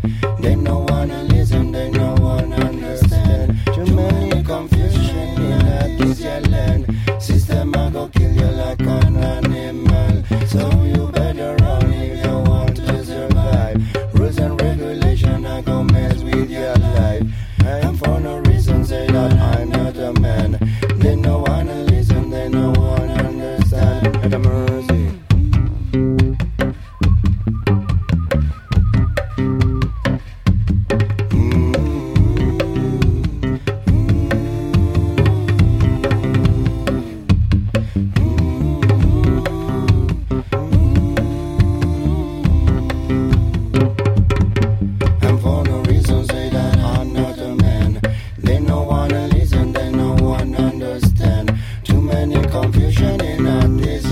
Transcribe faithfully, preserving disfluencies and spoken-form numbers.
They no wanna listen, they no wanna understand. Too many confusion in this your land. System I go kill you like an animal. So you better run if you want to survive. Rules and regulation I go mess with your life. And for no reason say that I'm not a man. They no wanna listen, they no wanna understand. At the mercy. Confusion in this